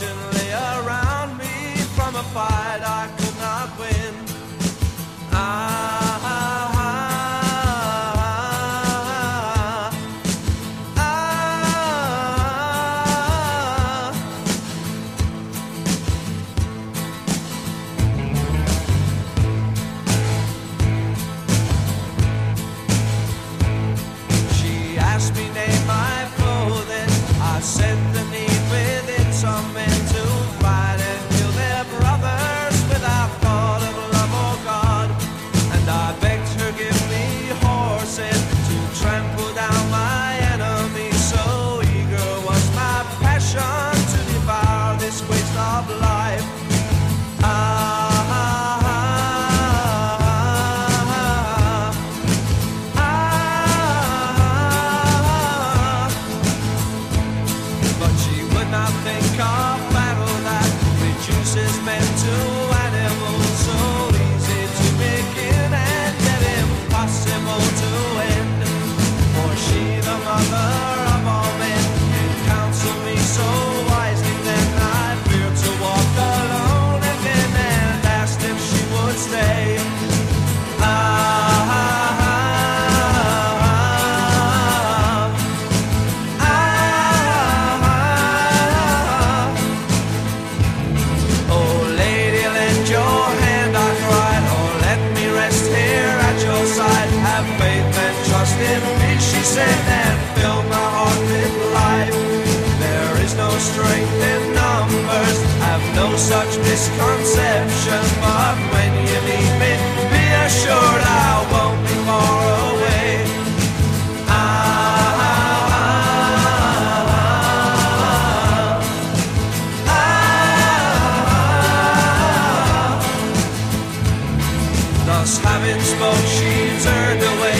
destruction lay around me from a fight I could not win. She asked me name my clothing. I said the need within some men to fight and kill their brothers without thought of love or God. And I begged her give me horses to trample down my enemies. So eager was my passion to devour this waste of life. But she would not think of battle that reduces men to animals. So easy to begin and yet impossible to end. For she, the mother of all men, can counsel me so wisely. Then I feared to walk alone again and asked if she would stay. Oh, lady, lend your hand, I cried. Oh, let me rest here at your side. Have faith and trust in me, she said, and fill my heart with life. There is no strength in numbers, have no such misconception. But when you need me, be assured I won't be far away. Thus having spoke, she turned away.